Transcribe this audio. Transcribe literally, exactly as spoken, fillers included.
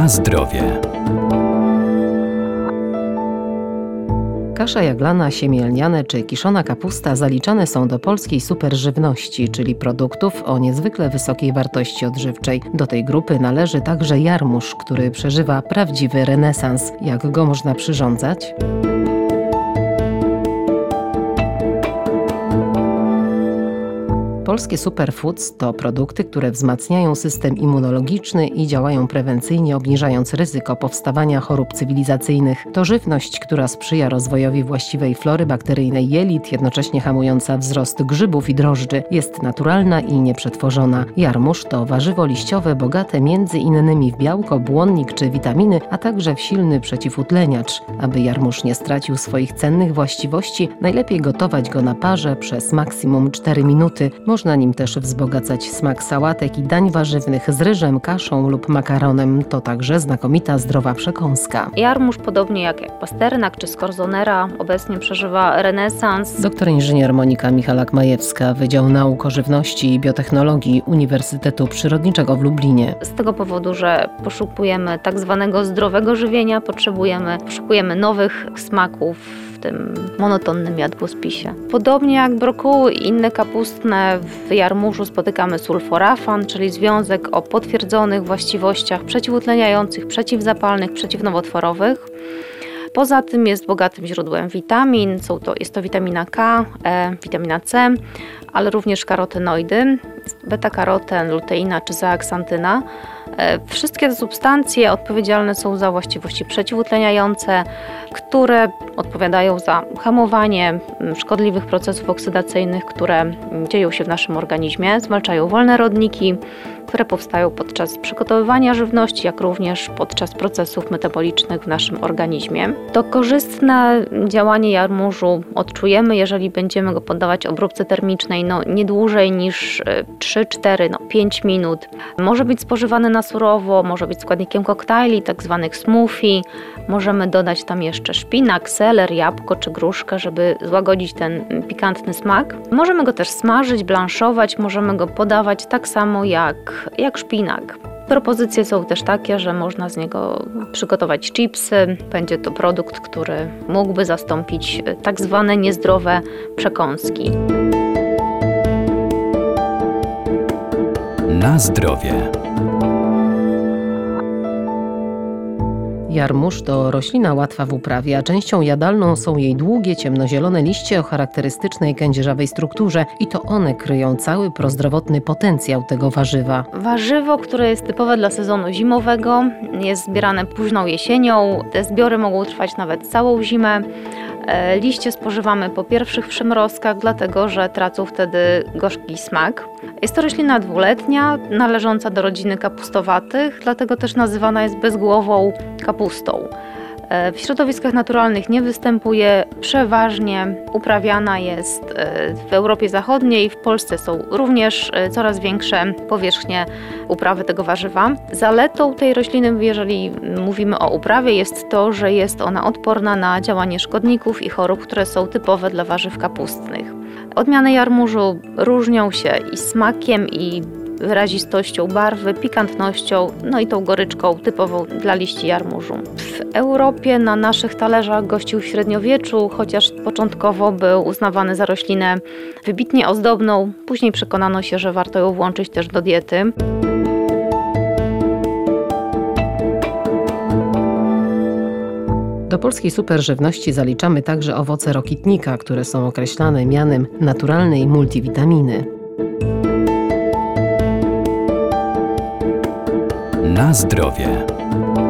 Na zdrowie. Kasza jaglana, siemię lniane czy kiszona kapusta zaliczane są do polskiej superżywności, czyli produktów o niezwykle wysokiej wartości odżywczej. Do tej grupy należy także jarmuż, który przeżywa prawdziwy renesans. Jak go można przyrządzać? Polskie superfoods to produkty, które wzmacniają system immunologiczny i działają prewencyjnie, obniżając ryzyko powstawania chorób cywilizacyjnych. To żywność, która sprzyja rozwojowi właściwej flory bakteryjnej jelit, jednocześnie hamująca wzrost grzybów i drożdży. Jest naturalna i nieprzetworzona. Jarmuż to warzywo liściowe bogate między innymi w białko, błonnik czy witaminy, a także w silny przeciwutleniacz. Aby jarmuż nie stracił swoich cennych właściwości, najlepiej gotować go na parze przez maksimum cztery minuty. Można nim też wzbogacać smak sałatek i dań warzywnych z ryżem, kaszą lub makaronem. To także znakomita, zdrowa przekąska. Jarmuż, podobnie jak, jak pasternak czy skorzonera, obecnie przeżywa renesans. Doktor inżynier Monika Michalak-Majewska, Wydział Nauk o Żywności i Biotechnologii Uniwersytetu Przyrodniczego w Lublinie. Z tego powodu, że poszukujemy tak zwanego zdrowego żywienia, potrzebujemy, poszukujemy nowych smaków w tym monotonnym jadłospisie. Podobnie jak brokuły i inne kapustne, w jarmużu spotykamy sulforafan, czyli związek o potwierdzonych właściwościach przeciwutleniających, przeciwzapalnych, przeciwnowotworowych. Poza tym jest bogatym źródłem witamin, są to, jest to witamina K, E, witamina C, ale również karotenoidy, beta-karoten, luteina czy zeaksantyna. Wszystkie te substancje odpowiedzialne są za właściwości przeciwutleniające, które odpowiadają za hamowanie szkodliwych procesów oksydacyjnych, które dzieją się w naszym organizmie, zwalczają wolne rodniki, które powstają podczas przygotowywania żywności, jak również podczas procesów metabolicznych w naszym organizmie. To korzystne działanie jarmużu odczujemy, jeżeli będziemy go poddawać obróbce termicznej no, nie dłużej niż trzy cztery, no, pięć minut. Może być spożywany na surowo, może być składnikiem koktajli, tak zwanych smoothie. Możemy dodać tam jeszcze szpinak, seler, jabłko czy gruszkę, żeby złagodzić ten pikantny smak. Możemy go też smażyć, blanszować, możemy go podawać tak samo jak, jak szpinak. Propozycje są też takie, że można z niego przygotować chipsy. Będzie to produkt, który mógłby zastąpić tak zwane niezdrowe przekąski. Na zdrowie. Jarmuż to roślina łatwa w uprawie, a częścią jadalną są jej długie, ciemnozielone liście o charakterystycznej kędzierzawej strukturze i to one kryją cały prozdrowotny potencjał tego warzywa. Warzywo, które jest typowe dla sezonu zimowego, jest zbierane późną jesienią. Te zbiory mogą trwać nawet całą zimę. Liście spożywamy po pierwszych przymrozkach, dlatego że tracą wtedy gorzki smak. Jest to roślina dwuletnia, należąca do rodziny kapustowatych, dlatego też nazywana jest bezgłową kapustą. W środowiskach naturalnych nie występuje, przeważnie uprawiana jest w Europie Zachodniej, w Polsce są również coraz większe powierzchnie uprawy tego warzywa. Zaletą tej rośliny, jeżeli mówimy o uprawie, jest to, że jest ona odporna na działanie szkodników i chorób, które są typowe dla warzyw kapustnych. Odmiany jarmużu różnią się i smakiem, i wyrazistością barwy, pikantnością, no i tą goryczką typową dla liści jarmużu. W Europie na naszych talerzach gościł w średniowieczu, chociaż początkowo był uznawany za roślinę wybitnie ozdobną. Później przekonano się, że warto ją włączyć też do diety. Do polskiej superżywności zaliczamy także owoce rokitnika, które są określane mianem naturalnej multivitaminy. Na zdrowie.